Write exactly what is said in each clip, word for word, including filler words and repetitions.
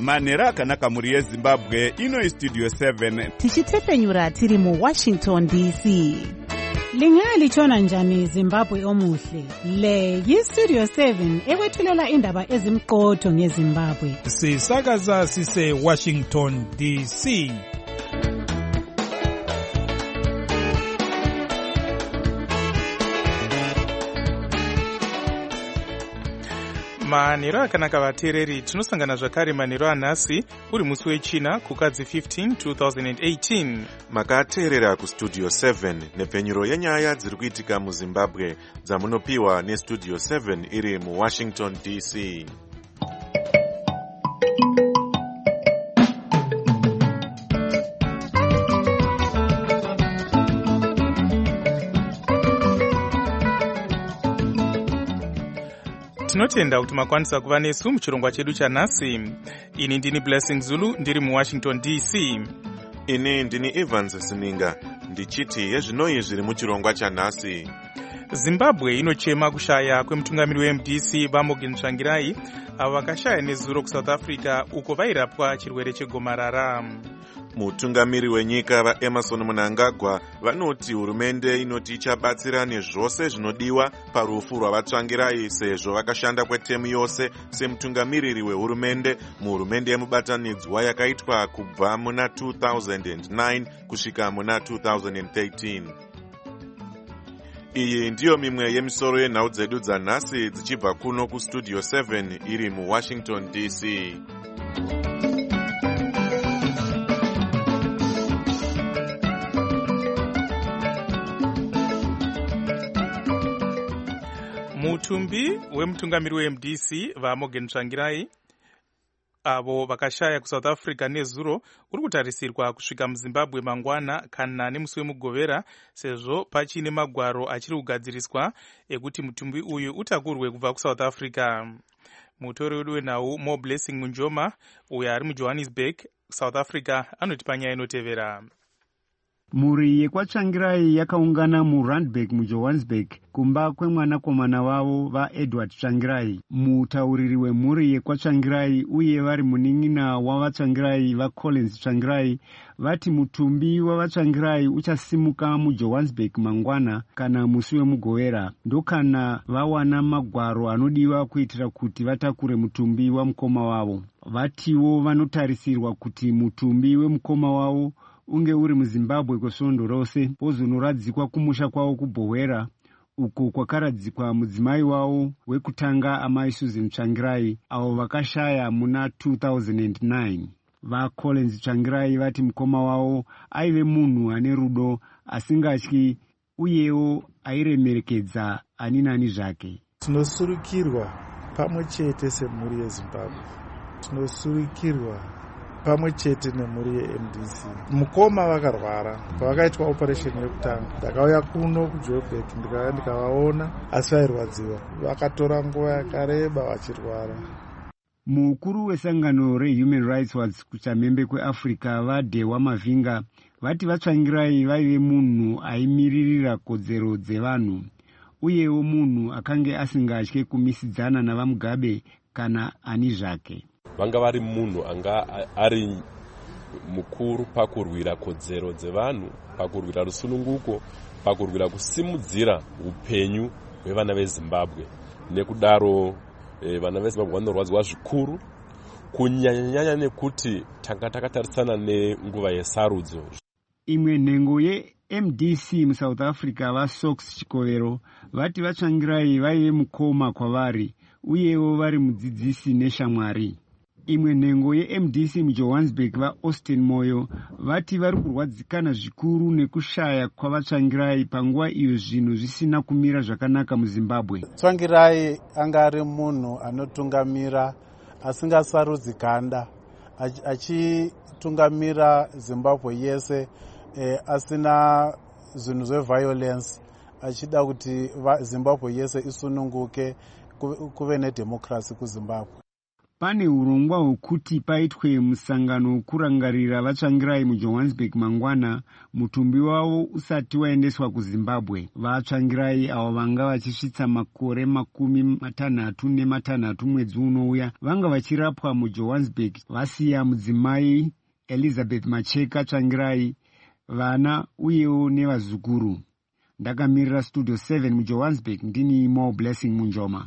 Manera kanaka muri yeZimbabwe ino Studio seven. Tichitepenyura tiri mu Washington D C. Lingali chona njani Zimbabwe omuhle. Le yi Studio seven ekwethulela indaba ezimqotho ngeZimbabwe. Sisakaza sise Washington D C. Manero akanaka vateereri, tinosangana zvakare manero anhasi uri musi wechina kukadzi fifteen two thousand eighteen. Makateerera kustudio seven nepfenyuro yenyaya dziri kuitika muZimbabwe dzamunopiwa nestudio seven iri muWashington D C. Tinotenda kuti makwanisa kuva nesu muchirongwa chedu chanhasi. Ini ndini Blessing Zulu ndiri muWashington D C. Ini ndini Evans Sininga ndichiti yezvinoi zviri muchirongwa chanhasi. Zimbabwe inochema kushaya kwemutungamiri weM D C Vamogen Tsvangirai avo vakashaya nezuro kuSouth Africa uko vairapwa chirwere chegomarara. Mutungamiri wenyika vaEmerson Mnangagwa vanoti hurumende inoti ichabatsira nezvose zvinodiwa parufu rwavaTsvangirai sezvo vakashanda kwetemu yose semutungamiriri wehurumende muhurumende yemubatanidzwa yakaitwa kubva muna two thousand nine kusvika muna two thousand thirteen. Iyi ndiyo mimwe yemisoro yenhau dzedu dzanhasi dzichibva kuno kustudio seven iri muWashington D C. Mutumbi wemutungamiri weM D C Vamogen Tsvangirai avo vakashaya kuSouth Africa nezuro uri kutarisirwa kusvika muZimbabwe mangwana kana nemusi wemugovera sezvo pachine magwaro achiri kugadziriswa ekuti mutumbi uyu utakurwe kubva kuSouth Africa. Mutori wedu wenhau Mo Blessing Munjoma uyo ari muJohannesburg, South Africa anoti panyaya inotevera. Mhuri yekwaTsvangirai yakaungana muRandburg muJohannesburg kumba kwemwanakomana wavo vaEdward Tsvangirai. Mutauriri wemhuri yekwaTsvangirai uye vari munin'ina wavaTsvangirai vaCollins Tsvangirai vati mutumbi wavaTsvangirai uchasimuka muJohannesburg mangwana kana musi wemugovera ndokana vawana magwaro anodiwa kuitira kuti vatakure mutumbi wamukoma wavo. Vatiwo vanotarisirwa kuti mutumbi wemukoma wavo unge uri muZimbabwe kwesvondo rose pozonoradzikwa kumusha kwavo kuBhowera uko kwakaradzikwa mudzimai wavo wekutanga amai Susan Tsvangirai avo vakashaya muna two thousand nine. VaCollins Tsvangirai vati mukoma wavo aive munhu ane rudo asingatyi uyewo airemekedza ani nani zvake. Tinosurukirwa pamwe chete semhuri yeZimbabwe. Tinosurukirwa pamwe chete nemhuri yeM D C. Mukoma vakarwara pavakaitwa operation yekutanga. Ndakauya kuno kuJoburg ndikauya ndikavaona asi vairwadziwa. Vakatora nguva yakareba vachirwara. Mukuru wesangano reHuman Rights Watch kuchamhembe kweAfrica vaDewa Mavinga vati vaTsvangirai vaive munhu aimiririra kodzero dzevanhu uyewo munhu akange asingatye kumisidzana navaMugabe kana ani zvake. Vanga vari munhu anga ari mukuru pakurwira kodzero dzevanhu, pakurwira rusununguko, pakurwira kusimudzira upenyu hwevana veZimbabwe. Nekudaro e, vana veZimbabwe vanorwadzwa zvikuru kunyanyanyanya nekuti tanga takatarisana nenguva yesarudzo. Imwe nhengo yeM D C muSouth Africa vaSox Chikovero vati vaTsvangirai vaive mukoma kwavari uyewo vari mudzidzisi neshamwari. Imwe nhengo yeM D C muJohannesburg vaAustin Moyo vati vari kurwadzikana zvikuru nekushaya kwavaTsvangirai panguva iyo zvinhu zvisina kumira zvakanaka muZimbabwe. Tsvangirai anga ari munhu anotungamira asingasarudzi ganda achitungamira Zimbabwe yese eh, asina zvinhu zveviolence achida kuti Zimbabwe yese isununguke kuve nedemocracy kuZimbabwe. pane urongwa hwekuti paitwe musangano wekurangarira vatsvangirai mujohannesburg mangwana mutumbi wavo usati waendeswa kuzimbabwe. Vatsvangirai avo vanga vachisvitsa makore makumi matanhatu nematanhatu mwedzi unouya vanga vachirapwa mujohannesburg vasiya mudzimai Elizabeth Macheka Tsvangirai, vana uyewo nevazukuru. Ndakamirira studio seven mujohannesburg ndini Mo Blessing Munjoma.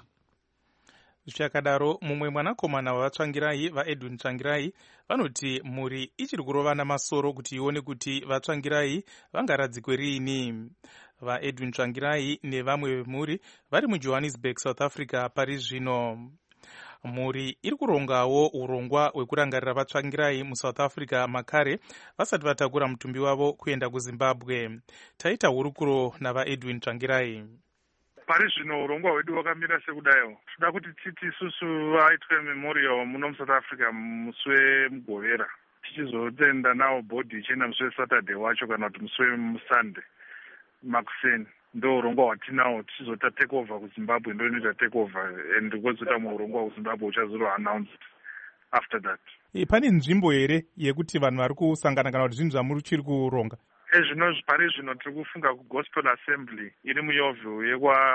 Zvichakadaro mumwe mwanakomana wavatsvangirai vaEdwin Tsvangirai vanoti mhuri ichiri kurovana masoro kuti ione kuti vatsvangirai vangaradzikwe riini. VaEdwin Tsvangirai nevamwe vemhuri vari muJohannesburg, South Africa pari zvino. Mhuri iri kurongawo urongwa hwekurangarira vatsvangirai muSouth Africa makare vasati vatakura mutumbi wavo kuenda kuZimbabwe. Taita hurukuro navaEdwin Tsvangirai. Pari zvino urongwa hwedu hwakamira sekudayo. Toda kuti titi isusu vaitwe memorial muno muSouth Africa musi wemugovera, tichizotenda nawo bhodhi ichienda musi weSaturday wacho kana kuti musi wemuSunday makuseni. Ndo urongwa hwatinawo, tichizota take over kuZimbabwe, ndo inoita take over and kwozota muurongwa kuZimbabwe uchazoro announced after that. E, pane nzvimbo here yekuti vanhu vari kusangana kana kuti zvinhu zvamuri chiri kuronga? Ezvino pari zvino tiri kufunga kuGospel Assembly iri muYoville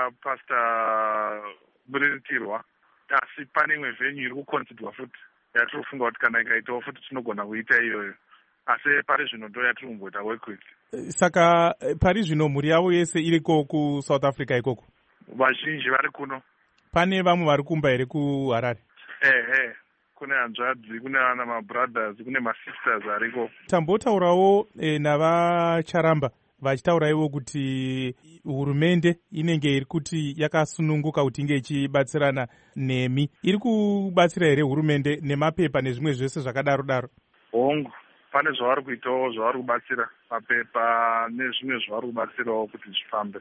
yekwapastor Buritirwa, asi pane imwe venue iri kuconsiderwa futi yatiri kufunga kuti kana ikaitawo futi tinogona kuita iyoyo, asi pari zvino ndo yatiri kumboita work with. Saka pari zvino mhuri yavo yese iriko kuSouth Africa ikoko? Vazhinji vari kuno. Pane vamwe vari kumba here kuHarare? Ehe, kune hanzvadzi, kune vana mabrothers, kune masisters ariko. Tambotaurawo e, navacharamba vachitauraiwo kuti hurumende inenge iri kuti yakasununguka kuti inge ichibatsirana nemi. Iri kubatsira here hurumende nemapepa nezvimwe zvese zvakadaro daro? Hongu, pane zvavari kuitawo, zvavari kubatsira mapepa nezvimwe zvavari kubatsirawo kuti zvifambe.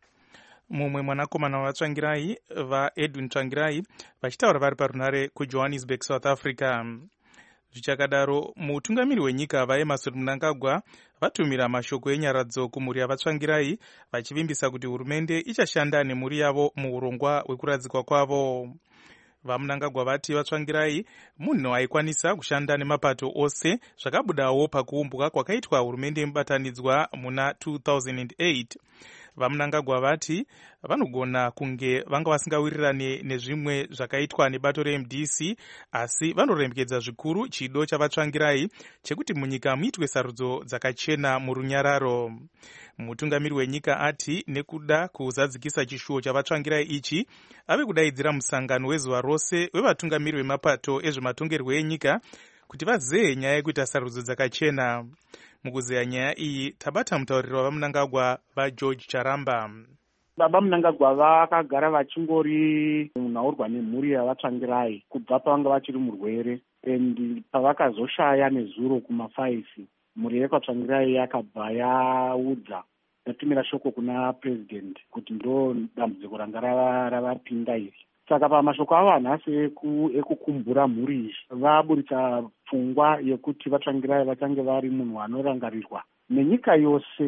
Mumwe mwanakomana wavatsvangirai vaEdwin Tsvangirai vachitaura vari parunare kuJohannesburg, South Africa. Zvichakadaro, mutungamiri wenyika vaEmmerson Mnangagwa vatumira mashoko enyaradzo kumhuri yavatsvangirai vachivimbisa kuti hurumende ichashanda nemhuri yavo muurongwa hwekuradzikwa kwavo. VaMnangagwa vati vatsvangirai munhu aikwanisa kushanda nemapato ose zvakabudawo pakuumbwa kwakaitwa hurumende yemubatanidzwa muna two thousand eight. VaMnangagwa vati vanogona kunge vanga vasingawirirane nezvimwe zvakaitwa nebato reM D C, asi vanoremkedza zvikuru chido chavatsvangirai chekuti munyika muitwe sarudzo dzakachena murunyararo. Mutungamiri wenyika ati nekuda kuzadzikisa chishuwo chavatsvangirai ichi ave kudaidzira musangano wezuva rose wevatungamiri vemapato ezvematongerwo enyika kuti vaziye nyaya yekuita sarudzo dzakachena. Mukuzeya nyaya iyi tabata mutauriri wavaMnangagwa vaGeorge Charamba. Baba Mnangagwa vakagara vachingori munhaurwa nemhuri yavatsvangirai kubva pavanga vachiri murwere, and pavakazoshaya nezuro kumafaisi, mhuri yekwatsvangirai yakabva yaudza yatumira shoko kuna president kuti ndo dambudziko ranga ravapinda iri. Saka pamashoko avo hanhasi ekukumbura mhuri iyi vaburitsa pfungwa yekuti vatsvangirai vachange vari munhu anorangarirwa nenyika yose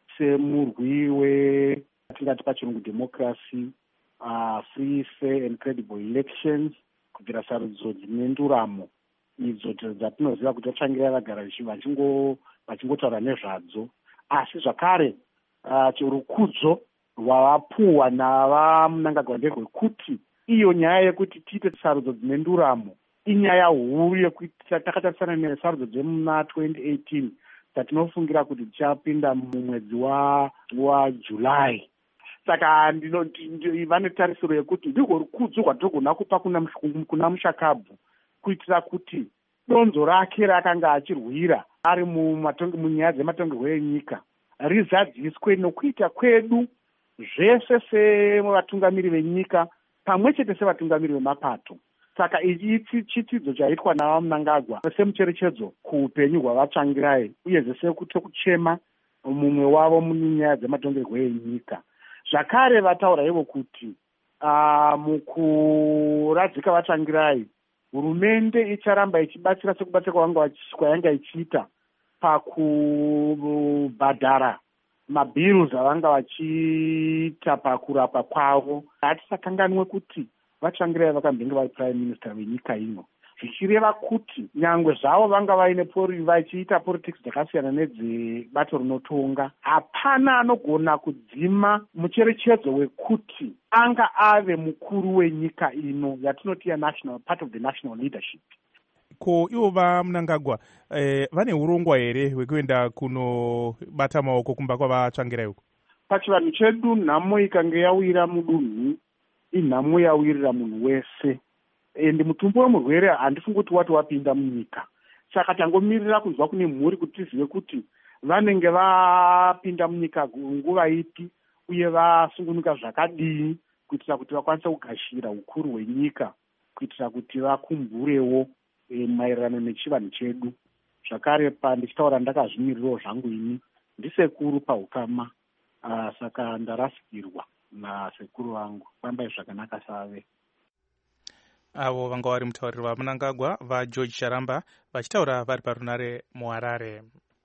semurwi we tingati pachirungu democracy, uh, free, fair and credible elections, kubvira sarudzo dzine nduramo idzo dzatinoziva kuti vatsvangirai vagara vachingotaura nezvadzo, asi zvakare uh, rukudzo rwavapuwa navaMnangagwa nderwekuti iyo nyaya yekuti tiite sarudzo dzine nduramo inyaya huru yekuti takatarisana nesarudzo dzemuna twenty eighteen dzatinofungira kuti tichapinda mumwedzi wa waJuly. Saka vane tarisiro yekuti ndirwo rukudzo rwatinogona kupa kuna, kuna Mushakabvu kuitira kuti donzo rake rakanga achirwira ari munyaya dzematongerwo enyika rizadziswe nokuita kwedu zvese sevatungamiri venyika pamwe chete sevatungamiri vemapato. Saka ichi chitidzo chaitwa navaMnangagwa semucherechedzo kuupenyu hwavatsvangirai uyezve sekuchema mumwe wavo munyaya dzematongerwo enyika. Zvakare vataura ivo kuti uh, mukuradzika vatsvangirai hurumende icharamba ichibatsira sekubatsira kwayanga ichiita pakubhadhara mabhills avanga vachiita pakurapa kwavo. Hatisakanganwe kuti vatsvangirai vakambenge vari prime minister venyika ino. zvichireva kuti nyangwe zvavo vanga vaine pori vachiita politics dzakasiyana nedzebato rinotonga, hapana anogona kudzima mucherechedzo wekuti anga ave mukuru wenyika ino yatinoti national part of the national leadership. Ko ivo vaMnangagwa eh, vane urongwa here hwekuenda kunobata maoko kumba kwavatsvangirai uko? Pachivanhu chedu nhamo ikange yawira mudunhu inhamo yawirira munhu wese, ende mutumbo wemurwere handifungi kuti wati wapinda munyika. Saka tangomirira kunzwa kune mhuri kuti tizive kuti vanenge vapinda munyika nguva ipi uye vasungunuka zvakadii kuitira kuti vakwanise kugashira ukuru hwenyika, kuitira kuti vakumburewo e, maererano nechivanhu chedu. Zvakare pa ndichitaura ndakazvimirirawo zvangu ini ndisekuru paukama. Uh, saka ndarasikirwa nasekuru vangu kwambai zvakanaka save. Avo vanga vari mutauriri vaMnangagwa vaGeorge Sharamba vachitaura vari parunare muHarare.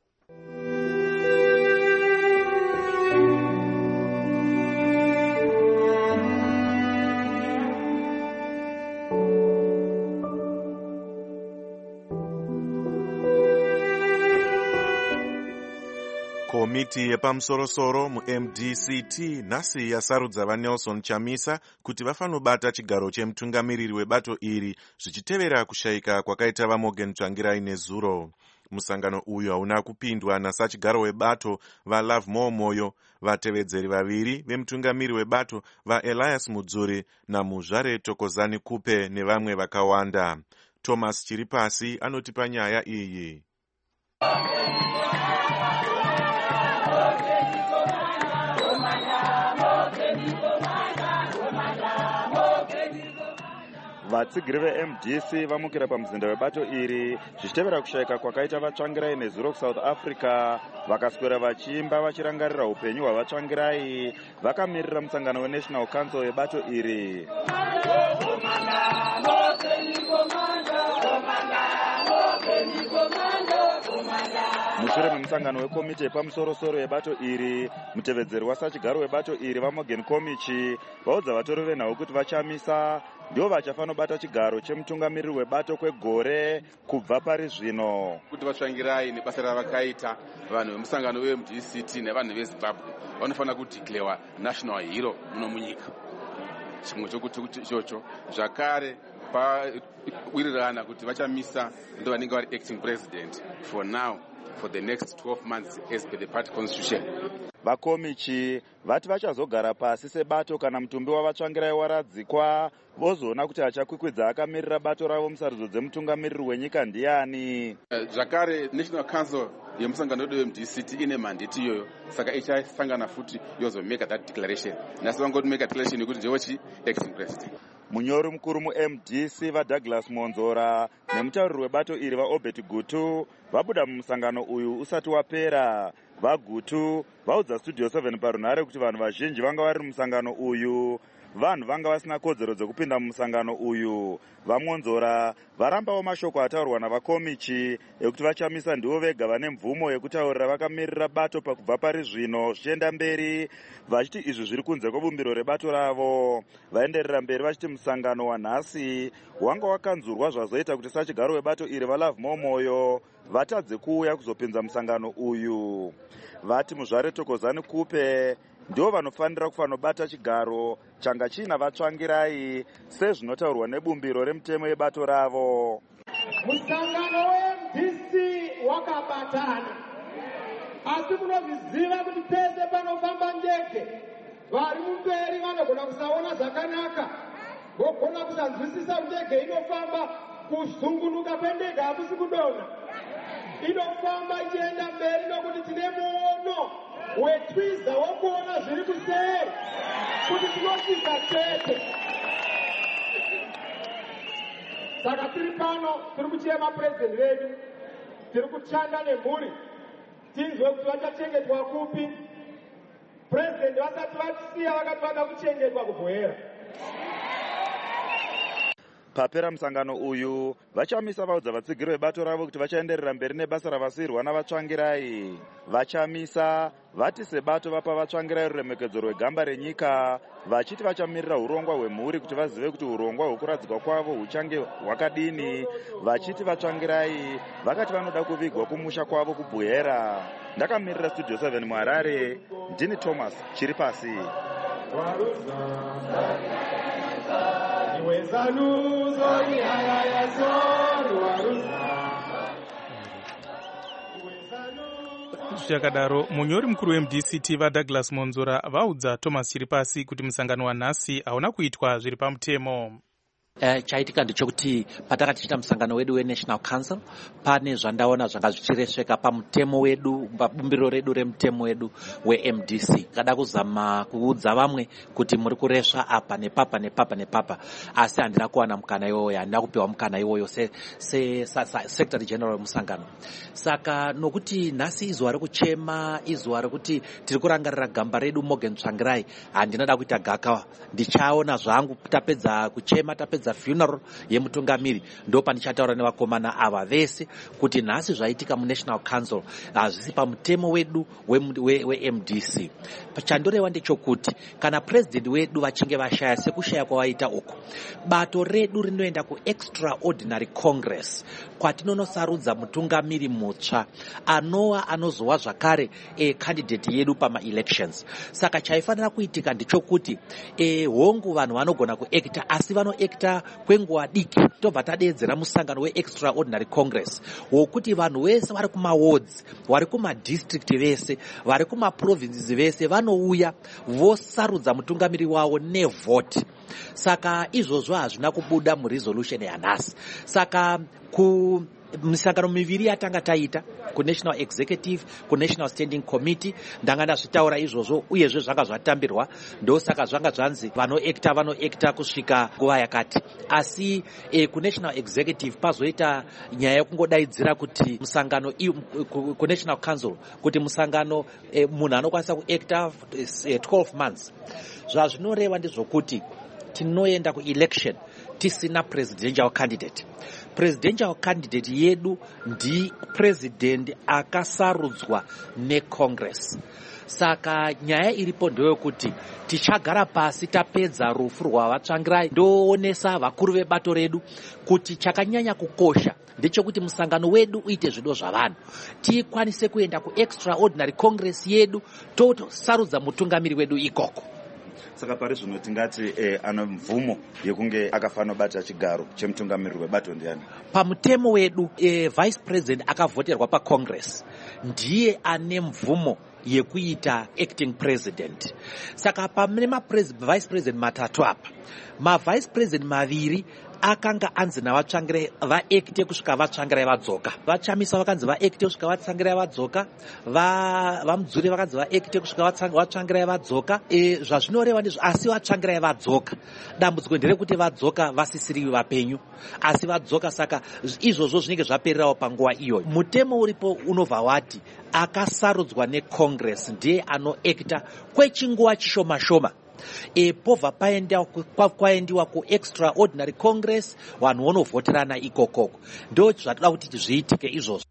Komiti yepamusorosoro mu-M D C T nhasi yasarudza vaNelson Chamisa kuti vafanobata chigaro chemutungamiriri webato iri zvichitevera kushayika kwakaita vaMorgan Tsvangirai nezuro. Musangano uyu hauna kupindwa nasachigaro webato vaLovemore Moyo, vatevedzeri vaviri vemutungamiri webato vaElias Mudzuri naMuzvare Thokozani Kupe nevamwe vakawanda. Thomas Chiripasi anotipa nyaya iyi. Vatsigiri ve-M D C vamukira pamuzinda webato iri zvichitevera kushayika kwakaita vatsvangirai nezuro kuSouth Africa, vakaswera vachiimba vachirangarira upenyu hwavatsvangirai. Vakamirira musangano weNational Council webato iri. Mushure memusangano wekomiti yepamusorosoro yebato iri, mutevedzeri wasachigaro webato iri vaMorgan Komichi vaudza vatori venhau kuti vaChamisa ndivo vachafanobata chigaro chemutungamiriri webato kwegore kubva pari zvino. Kuti vatsvangirai nebasa ravakaita, vanhu vemusangano we-M D C T nevanhu veZimbabwe vanofanira kudhiklewa national hero muno munyika. Chimwe chokuti kuti ichocho zvakare pawirirana kuti vaChamisa ndo vanenge vari acting president for now for the next twelve months as per the party constitution. Vakomichi vati vachazogara pasi sebato kana mutumbi wavatsvangirai waradzikwa, vozoona kuti achakwikwidza akamirira bato ravo musarudzo dzemutungamiriri wenyika ndiani. Zvakare National Council yemusangano wedu we-M D C T ine mandate iyoyo, saka ichasangana futi yozomeka that declaration. Nasi vangoti make a declaration yekuti ndiwo chi acting president. Munyori mukuru mu-M D C vaDouglas Monzora nemutauriri webato iri vaObert Gutu vabuda mumusangano uyu usati wapera. VaGutu vaudza Studio seven parunhare kuti vanhu vazhinji vanga vari mumusangano uyu vanhu vanga vasina kodzero dzekupinda mumusangano uyu. VaMonzora varambawo mashoko ataurwa navaKomichi ekuti vaChamisa ndivo vega vane mvumo yekutaurira vakamirira bato pakubva pari zvino zvichienda mberi, vachiti izvi zviri kunze kwebumbiro rebato ravo. Vaenderera mberi vachiti musangano wanhasi wanga wakanzurwa zvazoita kuti sachigaro webato iri vaLovemore Moyo vatadze kuuya kuzopinza musangano uyu. Vati Muzvare Thokozani Kupe ndivo vanofanira kufanobata chigaro changa china vatsvangirai sezvinotaurwa nebumbiro remutemo yebato ravo. Musangano we-M D C wakabatana, asi munozviziva kuti pese panofamba ndege vari mumberi vanogona kusaona zvakanaka, vogona kusanzwisisa ndege inofamba, kuzungunuka kwendege hakusi kudonha, inofamba ichienda mberi nokuti tine muono wetwiza wokuona zviri kuseri kuti tinosvika tete. Saka tiri pano tiri kuchema purezidenti vedu, tiri kuchanda nemhuri tinzwe kuti vachachengetwa kupi. Purezidenti vasati vatisiya vakati vada kuchengetwa kubhoera. Papera musangano uyu vachamisa vaudza vatsigiri vebato ravo kuti vachaenderera mberi nebasa ravasirwa navatsvangirai. Vachamisa vati sebato vapa vatsvangirai ruremekedzo rwegamba renyika, vachiti vachamirira urongwa hwemhuri kuti vazive kuti urongwa hwekuradzikwa kwavo huchange hwakadini. Vachiti vatsvangirai vakati vanoda kuvigwa kumusha kwavo kubwera. Ndakamirira Studio seven muHarare, ndini Thomas Chiripasi. Zvichakadaro, munyori mukuru weM D C T vaDouglas Monzora vaudza Thomas Chiripasi kuti musangano wanhasi hauna kuitwa zviri pamutemo. Uh, chaitika ndechekuti patakatichita musangano wedu weNational Council pane zvandaona zvanga zvichiresveka pamutemo wedu, pabumbiro redu remutemo wedu weM D C. Kada kuzama kuudza vamwe kuti muri kuresva apa nepapa nepapa nepapa, asi handina kuwana mukana iwoyo, handina kupiwa mukana iwoyo se, se, se, se Secretary General wemusangano. Saka nokuti nhasi izuva rekuchema, izuva rekuti tiri kurangarira gamba redu Morgan Tsvangirai, handinada kuita gakawa. Ndichaona zvangu tapedza kuchema, tapedza funeral yemutungamiri, ndo pandichataura nevakomana ava vese kuti nhasi zvaitika muNational Council hazvisi pamutemo wedu weM D C. Chandoreva ndechokuti kana president wedu vachinge vashaya sekushaya kwavaita uko, bato redu rinoenda kuExtraordinary Congress kwatinonosarudza mutungamiri mutsva anova anozova zvakare e candidate yedu pama-elections. Saka chaifanira kuitika ndichokuti e, hongu vanhu vanogona kuekta, asi vanoekta kwenguva diki. Tobva tadeedzera musangano weExtraordinary Congress wokuti vanhu vese vari kumawards, vari kumadistrict vese, vari kumaprovinces vese vanouya vosarudza mutungamiri wavo nevhoti. Saka izvozvo hazvina kubuda muresolution yanhasi. Saka ku misangano miviri yatanga taita kuNational Executive, kuNational Standing Committee, ndanga ndazvitaura izvozvo uyezve zvanga zvatambirwa, ndosaka zvanga zvanzi vanoekta vanoekta kusvika nguva yakati. Asi e, kuNational Executive pazoita nyaya yekungodaidzira kuti musangano kuNational Council kuti musangano e, munhu anokwanisa kuekta e, twelve months. Zvazvinoreva ndezvokuti tinoenda kuelection tisina presidential candidate. Presidential candidate yedu ndi president akasarudzwa neCongress. Saka nyaya iripo ndeyokuti tichagara pasi tapedza rufu rwavatsvangirai, ndoonesa vakuru vebato redu kuti chakanyanya kukosha ndechekuti musangano wedu uite zvido zvavanhu, tikwanise kuenda kuExtraordinary Congress yedu tosarudza mutungamiri wedu ikoko. Saka pari zvino tingati eh, ana mvumo yekunge akafanira bata chigaro chemutungamiri webato ndiani? Pamutemo wedu eh, vice president akavhoterwa paCongress ndiye ane mvumo yekuita acting president. Saka pamene ma vice president matatu apa, ma vice president maviri akanga anzi navatsvangirai vaekte kusvika vatsvangirai vadzoka. Vachamisa vakanzi vaekte kusvika vatsvangirai vadzoka, vamudzuri vakanzi vaekte kusvika vatsvangirai vadzoka. E, zvazvinoreva ndizvo, asi vatsvangirai vadzoka. Dambudziko nderekuti vadzoka vasisiri vapenyu, asi vadzoka. Saka izvozvo zvinenge zvapererawo panguva iyoyo. Mutemo uripo unobva wati akasarudzwa neCongress ndiye anoekta kwechinguva chishoma shoma. E, pobva kwaendiwa kuExtraordinary Congress, vanhu vonovhoterana ikokoko. Ndo zvatoda kuti zviitike izvozvo.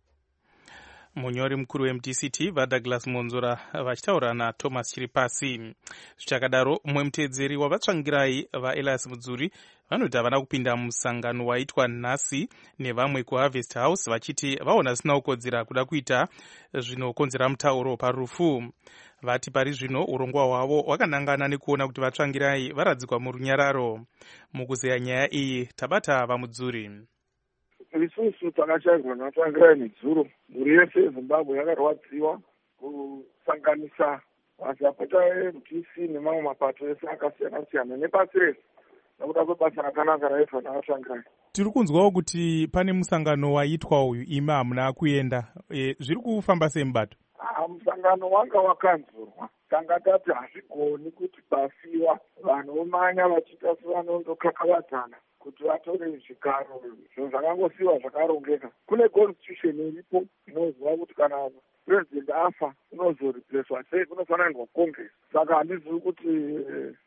Munyori mukuru weM D C T vaDouglas Monzora vachitaura naThomas Chiripasi. Zvichakadaro, mumwe muteedzeri wavatsvangirai vaElias Mudzuri vanoti havana kupinda musangano waitwa nhasi nevamwe kuHarvest House, vachiti vaona zvisina kukodzera kuda kuita zvinokonzera mutauro parufu. Vati pari zvino urongwa hwavo wakanangana nekuona kuti vatsvangirai varadzikwa murunyararo. Mukuzeya nyaya iyi tabata vaMudzuri. Isusu takashayirwa natsvangirai nedzuro. Mhuri yese yeZimbabwe yakarwadziwa kusanganisa mazapota eM D C nemamwe mapato ese akasiyana siyana nepasi rese nokuda kwebasa rakanaka raitwa navatsvangirai. Tiri kunzwawo kuti pane musangano waitwa uyu imi hamuna kuenda. E, zviri kufamba sei mubato? Ah, musangano wanga wakanzurwa. Tanga tati hazvigoni kuti basiwa vanhu vomanya vachiita sevanondokakavadzana kuti vatore zvigaro. Zvinhu zvakangosiyiwa zvakarongeka. Kune constitution iripo inoziva kuti kana president afa unozoreplacwa sei, kunofanirwa Congress. Saka handizivi kuti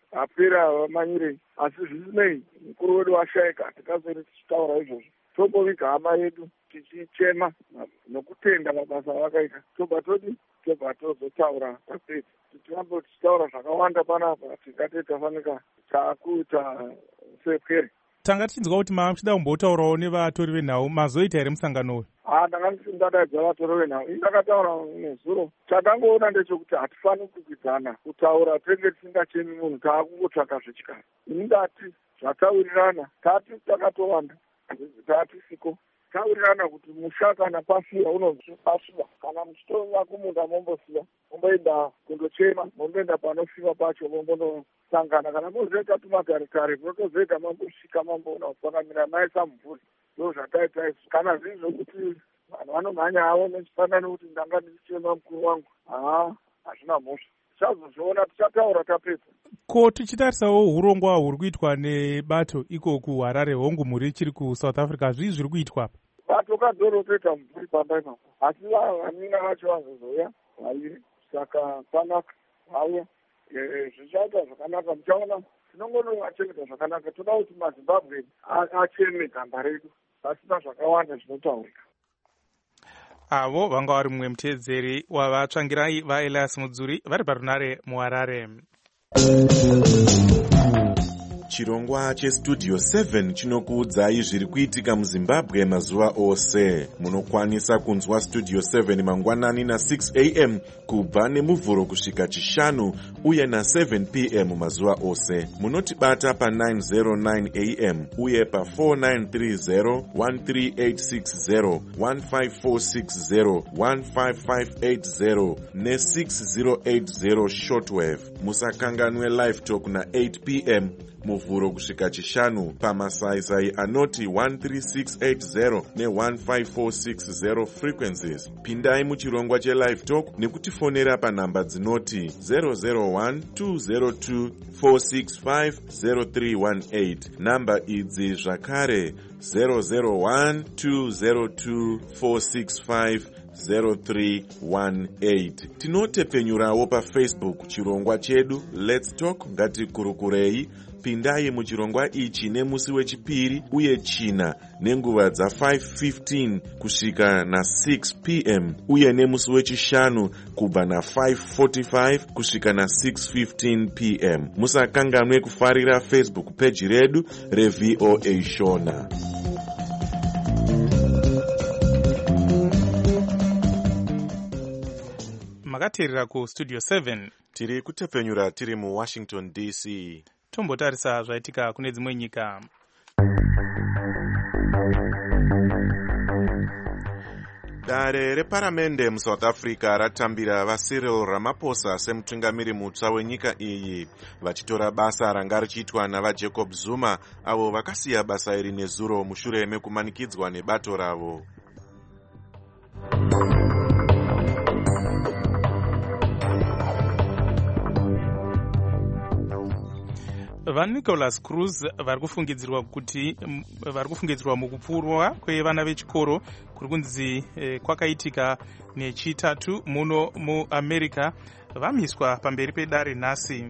apera havamanyirei. Asi zvisinei mukuru wedu washayika, tikazori tichitaura izvozvo tomboviga hama yedu tichichema nokutenda mabasa avakaita, tobva todi tobva tozotaura tapedza. Tirambo tichitaura zvakawanda panapa, tingati tafanika taakuita sepwere. Tanga tichinzwa kuti mava muchida kumbotaurawo nevatori venhau, mazoita here musangano uyu? Ah, ndanga ndadaidza vatori venhau. Indakataura nezuro. Chatangoona ndechekuti hatifaniri kukwidzana kutaura tenge tisingachemi munhu, taakungotsvaka zvechikara. Indati zvataurirana, tati takatowanda, tatisiko taurirana kuti musha kana pasiya unozvipasviva, kana muchitonga kumunda mombosiya, momboenda kundochema, momboenda panofima pacho, mombonosangana. Kana mozoita tumagarekare, motozoita mambosvika mamboona kufanamira maisa mumvuri. Ndo zvataita izvo. Kana zviri zvokuti vanhu vanomhanya havo nechifanani kuti ndanga ndichichema mukuru wangu, haa, hazvina mhosva. Tichazozviona, tichataura tapedza. Ko tichitarisawo urongwa huri kuitwa nebato iko kuHarare, hongu muri chiri kuSouth Africa, zvii zviri kuitwa apa? Bato kadoro toita mvuri pamba ipapo, asi vanina vacho vazozouya vaviri, saka kwanaka vauya zvichaita zvakanaka. Muchaona tinongonovachengeta zvakanaka. Toda kuti maZimbabwe acheme gamba redu pasina zvakawanda zvinotaurika. Avo vanga vari mumwe muteedzeri wavatsvangirai vaElias Mudzuri vari parunare muHarare. Chirongwa chestudio seven chinokuudzai zviri kuitika muZimbabwe mazuva ose. Munokwanisa kunzwa studio seven mangwanani na six a m kubva nemuvhuro kusvika chishanu uye na seven p m mazuva ose. Munotibata pa nine oh nine a m uye pa four nine three zero, one three eight six zero, one five four six zero, one five five eight zero ne six zero eight zero shortwave. Musakanganwe live talk na eight p m muvhuro kusvika chishanu pamasaisai anoti one three six eight zero ne one five four six zero frequencies. Pindai muchirongwa chelive talk nekutifonera panhamba dzinoti zero zero one two zero two four six five zero three one eight. Namba idzi zvakare zero zero one two zero two four six five zero three one eight. Tinotepenyurawo paFacebook chirongwa chedu Let's Talk ngatikurukurei. Pindai muchirongwa ichi nemusi wechipiri uye china nenguva dza five fifteen kusvika na six p m uye nemusi wechishanu kubva na five forty-five kusvika na six fifteen p m. Musakanganwe kufarira Facebook page redu reV O A Shona. Makateerera kustudio seven. Tiri kutepenyura tiri muWashington D C. Tombotarisa zvaitika kune dzimwe nyika. Dare reparamende muSouth Africa ratambira vaCyril Ramaphosa semutungamiri mutsva wenyika iyi, vachitora basa ranga richiitwa navaJacob Zuma avo vakasiya basa iri nezuro mushure mekumanikidzwa nebato ravo. VaNicholas Cruz vari kufungidzirwa kuti vari kufungidzirwa mukupfurwa kwevana vechikoro kuri kunzi eh, kwakaitika nechitatu muno muAmerica vamiswa pamberi pedare nhasi.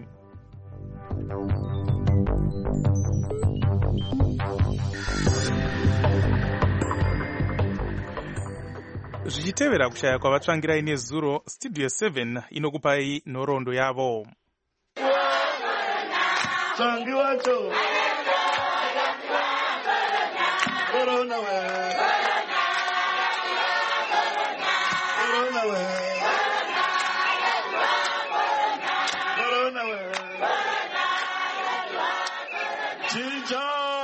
Zvichitevera kushaya kwavatsvangirai nezuro, studio seven inokupai nhoroondo yavo. Changi wacho Corona we Corona we Corona we Chincha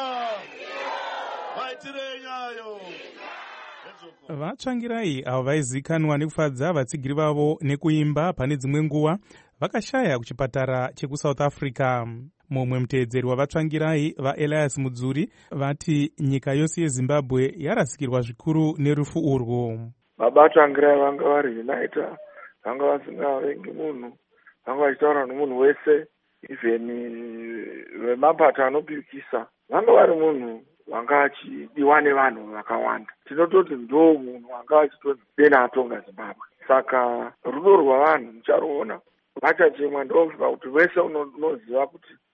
Vaitirenyayo. Vatsvangirai avo vaizikanwa nekufadza vatsigiri vavo nekuimba pane dzimwe nguva vakashaya kuchipatara chekuSouth Africa. Mumwe muteedzeri wavatsvangirai vaElias Mudzuri vati nyika yose yeZimbabwe yarasikirwa zvikuru nerufu urwu. Vabatsangirai vanga vari unaita, vanga vasingavengi munhu, vanga vachitaura nomunhu wese, even vemapato anopikisa, vanga vari munhu vanga achidiwa nevanhu vakawanda. Tinototi ndo munhu vanga achitoti dena atonga Zimbabwe. Saka rudo rwavanhu mucharuona. Vachachemwa ndosvika kuti wese unoziva kuti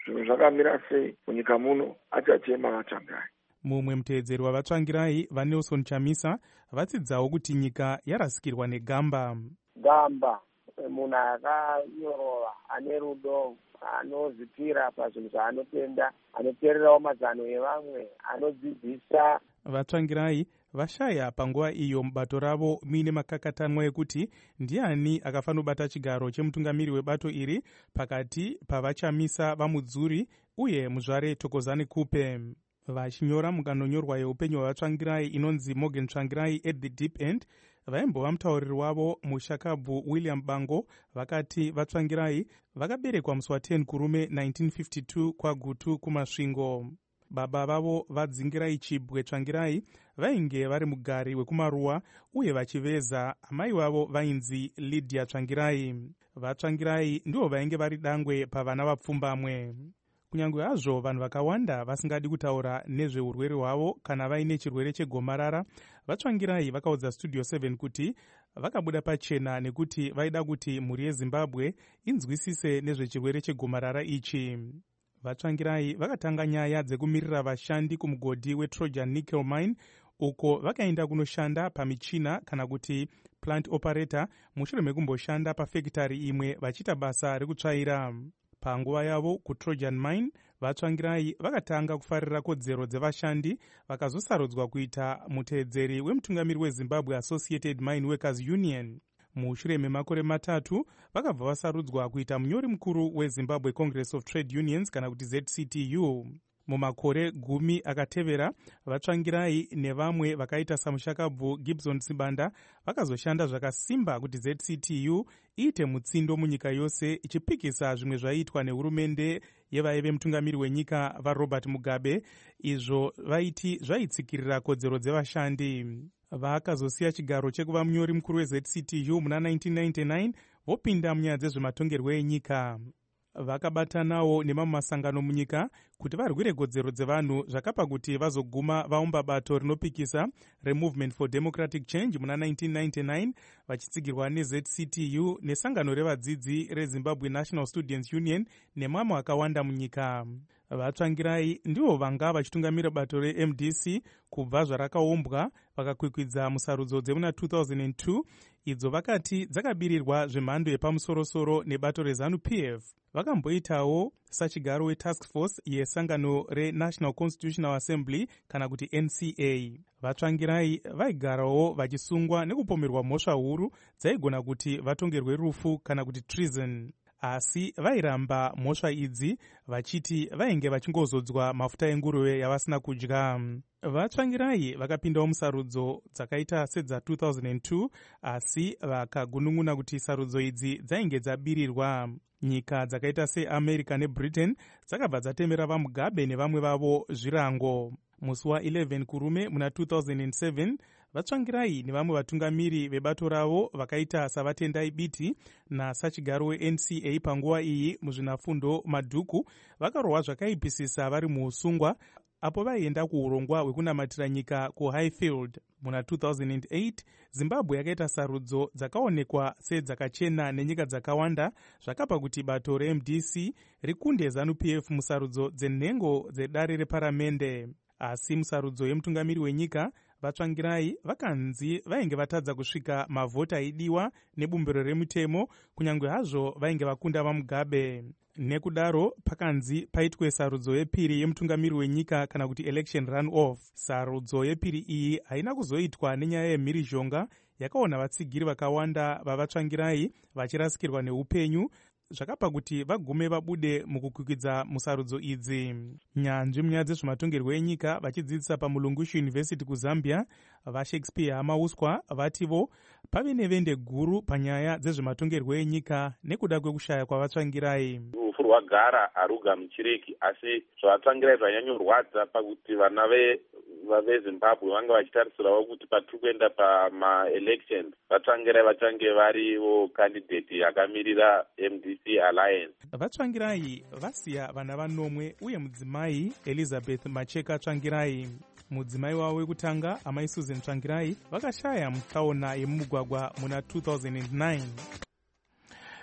zvinhu zvakamira sei munyika muno achachema vatsvangirai. Mumwe muteedzeri wavatsvangirai vaNelson Chamisa vatsidzawo kuti nyika yarasikirwa negamba. Gamba munhu akanyorova ane rudo, anozvipira pazvinhu zvaanotenda, anoteererawo mazano evamwe, anodzidzisa. Vatsvangirai vashaya panguva iyo mubato ravo muine makakatanwa ekuti ndiani akafanira kubata chigaro chemutungamiri webato iri pakati pavachamisa vamudzuri uye muzvare Thokozani Kupe. Vachinyora mukanonyorwa yeupenyu hwavatsvangirai inonzi Morgan Tsvangirai at the Deep End, vaimbova mutauriri wavo mushakabvu William Bango vakati vatsvangirai vakaberekwa musi wa ten kurume nineteen fifty-two kwaGutu kumasvingo. Baba vavo vadzingirai Chibwe Tsvangirai vainge vari mugari wekumaruwa uye vachiveza. Amai vavo vainzi Lydia Tsvangirai. Vatsvangirai ndivo vainge vari dangwe pavana vapfumbamwe. Kunyange hazvo vanhu vakawanda vasingadi kutaura nezveurwere hwavo kana vaine chirwere chegomarara, vatsvangirai vakaudza Studio seven kuti vakabuda pachena nekuti vaida kuti mhuri yeZimbabwe inzwisise nezvechirwere chegomarara ichi. Vatsvangirai vakatanga nyaya dzekumirira vashandi kumugodhi weTrojan Nickel Mine, uko vakaenda kunoshanda pamichina kana kuti plant operator mushure mekumboshanda pafekitari imwe vachiita basa rekutsvaira. Panguva yavo kuTrojan Mine, vatsvangirai vakatanga kufarira kodzero dzevashandi vakazosarudzwa kuita muteedzeri wemutungamiri weZimbabwe Associated Mine Workers Union. Mushure memakore matatu vakabva vasarudzwa kuita munyori mukuru weZimbabwe Congress of Trade Unions kana kuti Z C T U. Mumakore gumi akatevera, vatsvangirai nevamwe vakaita samushakabvu Gibson Sibanda vakazoshanda zvakasimba kuti Z C T U iite mutsindo munyika yose, ichipikisa zvimwe zvaiitwa nehurumende yevaive mutungamiri wenyika vaRobert Mugabe, izvo vaiti zvaitsikirira kodzero dzevashandi. Vakazosiya chigaro chekuva munyori mukuru weZ C T U muna nineteen ninety-nine vopinda munyaya dzezvematongerwo enyika. Vakabatanawo nemamwe masangano munyika kuti varwire kodzero dzevanhu, zvakapa kuti vazoguma vaumba bato rinopikisa reMovement for Democratic Change muna nineteen ninety-nine vachitsigirwa neZ C T U nesangano revadzidzi reZimbabwe National Students Union nemamwe akawanda munyika. Vatsvangirai ndivo vanga vachitungamira bato reM D C kubva zvarakaumbwa vakakwikwidza musarudzo dzemuna two thousand two idzo vakati dzakabirirwa zvemhando yepamusorosoro nebato reZANU P F. Vakamboitawo sachigaro wetask force yesangano reNational Constitutional Assembly kana kuti N C A. Vatsvangirai vaigarawo vachisungwa nekupomerwa mhosva huru dzaigona kuti vatongerwe rufu kana kuti treason. Asi vairamba mhosva idzi vachiti vainge vachingozodzwa mafuta enguruve yavasina kudya. Vatsvangirai vakapindawo musarudzo dzakaita sedza two thousand two asi vakagunun'una kuti sarudzo idzi dzainge dzabirirwa. Nyika dzakaita seAmerica neBritain dzakabva dzatemera vaMugabe nevamwe vavo zvirango. Musi wa eleven kurume muna two thousand seven vatsvangirai nevamwe vatungamiri vebato ravo vakaita savatendai Biti nasachigaro weN C A panguva iyi muzvinafundo Madhuku vakarohwa zvakaipisisa vari muusungwa apo vaienda kuurongwa hwekunamatira nyika kuHighfield. Muna two thousand eight Zimbabwe yakaita sarudzo dzakaonekwa sedzakachena nenyika dzakawanda, zvakapa kuti bato reM D C rikunde ZANU P F musarudzo dzenhengo dzedare reparamende. Asi musarudzo yemutungamiri wenyika vatsvangirai vakanzi vainge vatadza kusvika mavhoti aidiwa nebumbiro remutemo, kunyange hazvo vainge vakunda vaMugabe. Nekudaro pakanzi paitwe sarudzo yepiri yemutungamiri wenyika kana kuti election run off. Sarudzo yepiri iyi haina kuzoitwa nenyaya yemhirizhonga yakaona vatsigiri vakawanda vavatsvangirai vachirasikirwa neupenyu, zvakapa kuti vagume vabude mukukwikwidza musarudzo idzi. Nyanzvi munyaya dzezvematongerwo enyika vachidzidzisa paMulungushi University kuZambia vaShakespeare Hamauswa vativo pave nevende guru panyaya dzezvematongerwo enyika nekuda kwekushaya kwavatsvangirai. Rufu rwagara harugamuchireki, asi zvavatsvangirai zvanyanyorwadza pakuti vana ve veZimbabwe vanga vachitarisirawo kuti patiri kuenda pamaelections vatsvangirai vachange variwo candidate yakamirira M D C Alliance. Vatsvangirai vasiya vana vanomwe uye mudzimai Elizabeth Macheka Tsvangirai. Mudzimai wavo wekutanga amai Susan Tsvangirai vakashaya mutsaona yemumugwagwa muna two thousand nine.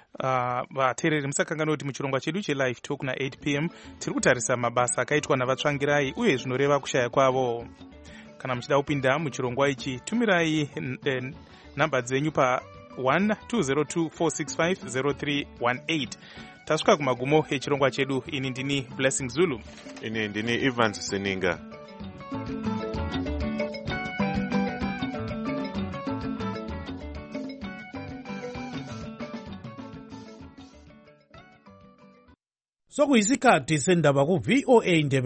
Uh, vateereri musakanganwa kuti muchirongwa chedu chelive talk na eight p m tiri kutarisa mabasa akaitwa navatsvangirai uye zvinoreva kushaya kwavo. Kana muchida kupinda muchirongwa ichi tumirai nhamba dzenyu pa one two zero two four six five zero three one eight. Tasvika kumagumo echirongwa chedu. Ini ndini Blessing Zulu. Ini ndini Evans Seninga. Sokuyisikhathi sendaba ku V O A Ndebe